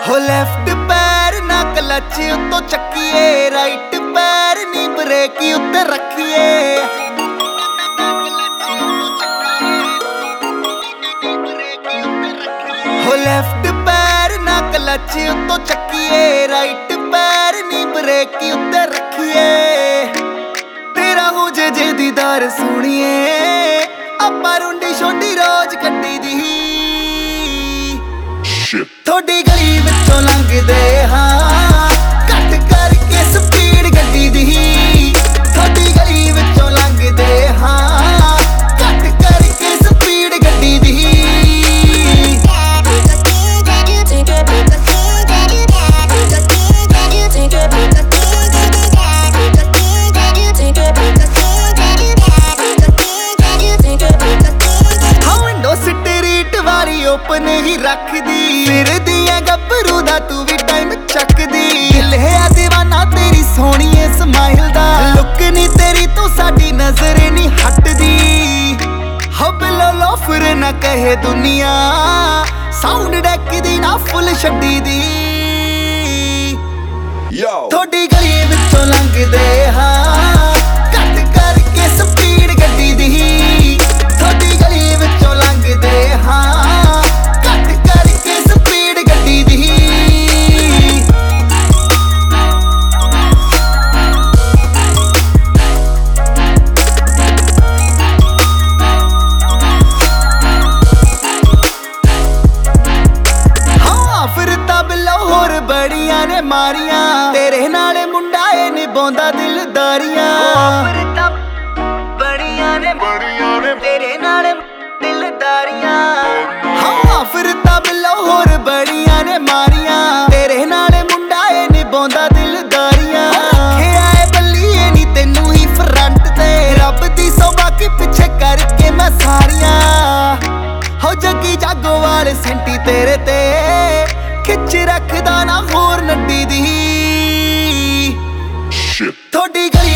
ਹੋ ਲੈਫਟ ਪੈਰ ਨਾ ਕਲਚ ਉੱਤੋਂ ਚੱਕੀਏ, ਰਾਈਟ ਪੈਰ ਨੀ ਬ੍ਰੇਕ ਉੱਤੇ ਰੱਖੀਏ। ਹੋ ਲੈਫਟ ਪੈਰ ਨਾ ਕਲਚ ਉੱਤੋਂ ਚੱਕੀਏ, ਰਾਈਟ ਪੈਰ ਨੀ ਬ੍ਰੇਕ ਉੱਤੇ ਰੱਖੀਏ। ਤੇਰਾ ਹੋ ਜੇ ਦੀਦਾਰ ਸੁਣੀਏ, ਆਪਾਂ ਰੁੰਡੀ ਛੋਟੀ ਰੋਜ਼ ਕੱਢੀ ਦੀ। ਥੋੜੀ ਗਲੀ ਵਿੱਚੋਂ ਲੰਘਦੇ ਹਾਂ, ਘੱਟ ਕਰਕੇ ਸਪੀਡ ਗੱਡੀ ਦੀ। ਥੋੜੀ ਗਲੀ ਵਿੱਚੋਂ ਲੰਘਦੇ ਹਾਂ, ਘੱਟ ਕਰਕੇ ਸਪੀਡ ਗੱਡੀ ਦੀ। ਓਪਨ ਹੀ ਰੱਖਦੀ, ਫਿਰਦੀਆਂ ਗੱਭਰੂ ਦਾ ਤੂੰ ਵੀ ਟਾਈਮ ਚੱਕਦੀ। ਲਿਆ ਦੀਵਾਨਾ ਤੇਰੀ ਸੋਹਣੀਏ ਸਮਾਈਲ ਦਾ, ਲੁੱਕ ਨੀ ਤੇਰੀ ਤੋਂ ਸਾਡੀ ਨਜ਼ਰ ਨੀ ਹਟਦੀ। ਹੋ ਬਿਲੋ ਲੋਫਰ ਨਾ ਕਹੇ ਦੁਨੀਆ, ਸਾਊਂਡ ਡੈਕ ਦੀ ਨਾ ਫੁੱਲ ਛੱਡੀ ਦੀ। ਥੋੜੀ ਗਲੀ ਵਿੱਚੋਂ ਲੰਘਦੇ ਹਾਂ, ਘੱਟ ਕਰਕੇ ਸਪੀਡ ਗੱਡੀ ਦੀ। ਥੋੜੀ ਗਲੀ ਵਿੱਚੋਂ ਲੰਘਦੇ ਹਾਂ, ਘੱਟ ਕਰਕੇ ਸਪੀਡ ਗੱਡੀ ਦੀ। ਹਾਂ ਫਿਰ ਤਾਂ ਬਿਲੋ ਹੋਰ ਬੜੀਆਂ ਨੇ ਮਾਰੀਆਂ, ਤੇਰੇ ਨਾਲ ਮੁੰਡਾ ਏ ਨਿਭਾਉਂਦਾ ਦਿਲਦਾਰੀਆਂ। ਫਿਰ ਤਾਂ ਬੜੀਆਂ ਨੇ ਤੇਰੇ ਨਾਲ ਦਿਲਦਾਰੀਆਂ। ਹਾਂ ਫਿਰ ਤਾਂ ਬਿਲੋ ਹੋਰ ਬੜੀਆਂ ਨੇ ਮਾਰੀਆਂ, ਤੇਰੇ ਨਾਲ ਮੁੰਡਾ ਏ ਨਿਭਾਉਂਦਾ ਦਿਲਦਾਰੀਆਂ। ਰੱਖਿਆ ਏ ਬੱਲੀਏ ਨੀ ਤੈਨੂੰ ਹੀ ਫਰੰਟ ਤੇ, ਰੱਬ ਦੀ ਸੌਭਾ ਕੇ ਪਿੱਛੇ ਕਰਕੇ ਮੈਂ ਸਾਰੀਆਂ। ਹੋ ਜੱਗੀ ਜਾਗੋਵਾਲ ਸੈਂਟੀ ਤੇਰੇ ਤੇ, ਖਿੱਚ ਰੱਖਦਾ ਨਾ ਹੋਰ ਨੱਡੀ ਦੀ। ਥੋੜੀ ਗਲੀ